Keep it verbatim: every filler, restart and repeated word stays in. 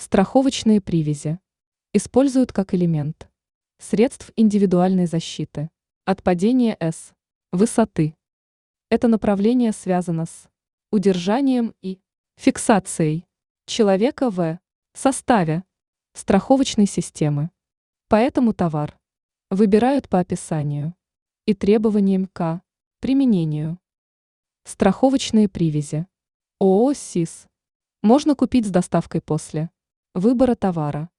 Страховочные привязи используют как элемент средств индивидуальной защиты от падения с высоты. Это направление связано с удержанием и фиксацией человека в составе страховочной системы. Поэтому товар выбирают по описанию и требованиям к применению. Страховочные привязи ООО СИС можно купить с доставкой после выбора товара.